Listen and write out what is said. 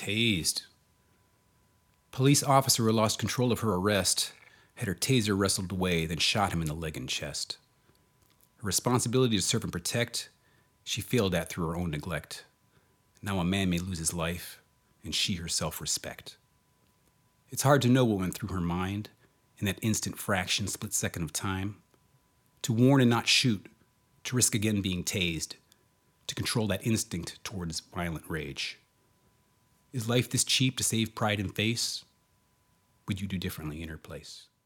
tased. Police officer who lost control of her arrest had her taser wrestled away, then shot him in the leg and chest. Her responsibility to serve and protect, she failed at through her own neglect. Now a man may lose his life, and she her self-respect. It's hard to know what went through her mind in that instant fraction, split second of time. To warn and not shoot, to risk again being tased, to control that instinct towards violent rage. Is life this cheap to save pride and face? Would you do differently in her place?